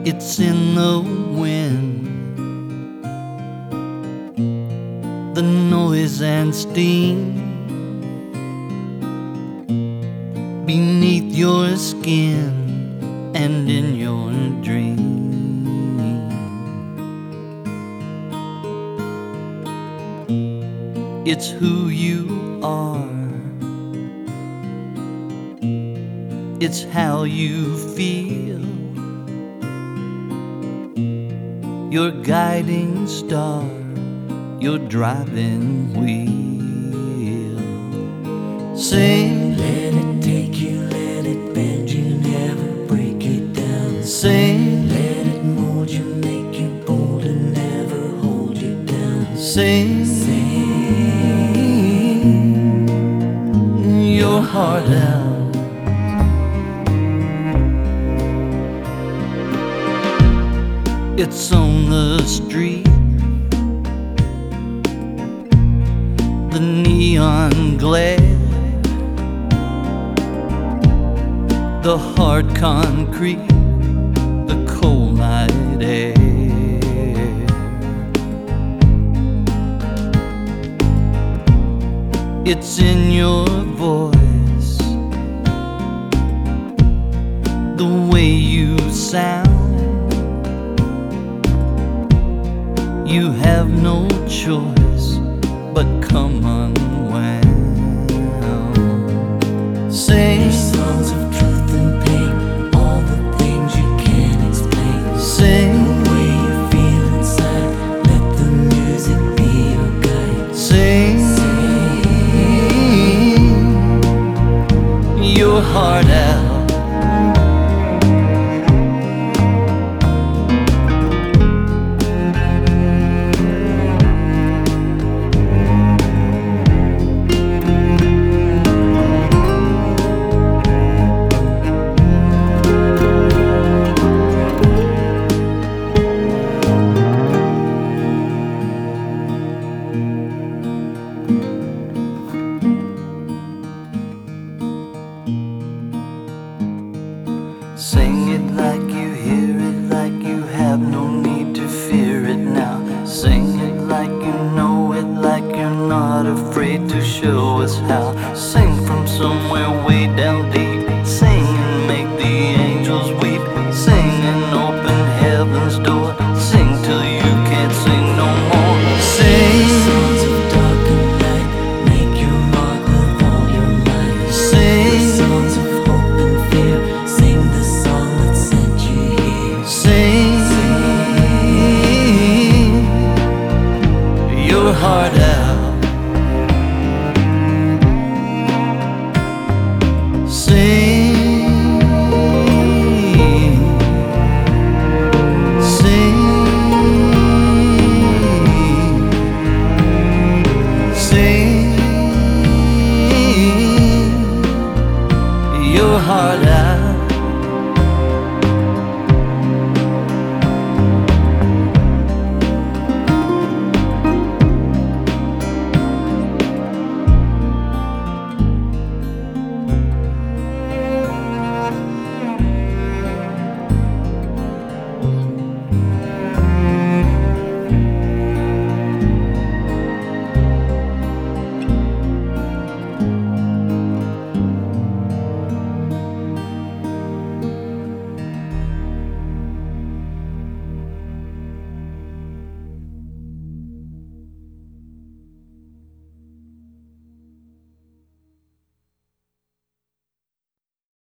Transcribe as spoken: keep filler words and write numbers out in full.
It's in the wind, the noise and steam beneath your skin and in your dream. It's who you are, it's how you feel, your guiding star, your driving wheel. Sing, let it take you, let it bend you, never break it down. Sing, let it mold you, make you bold and never hold you down. Sing, sing your heart out. It's on the street, the neon glare, the hard concrete, the cold night air. It's in your voice, the way you sound. You have no choice but come unwound. Sing, there's songs of truth and pain, all the things you can't explain. Sing, the way you feel inside, let the music be your guide. Sing, sing your heart out. Sing it like you hear it, like you have no need to fear it now. Sing it like you know it, like you're not afraid to show us how. Sing from somewhere